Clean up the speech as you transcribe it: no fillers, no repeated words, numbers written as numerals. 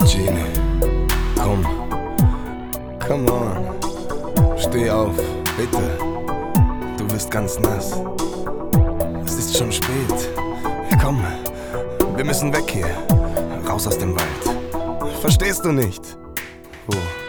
Genie, komm, come on, steh auf, bitte, du wirst ganz nass. Es ist schon spät, komm, wir müssen weg hier, raus aus dem Wald. Verstehst du nicht? Wo?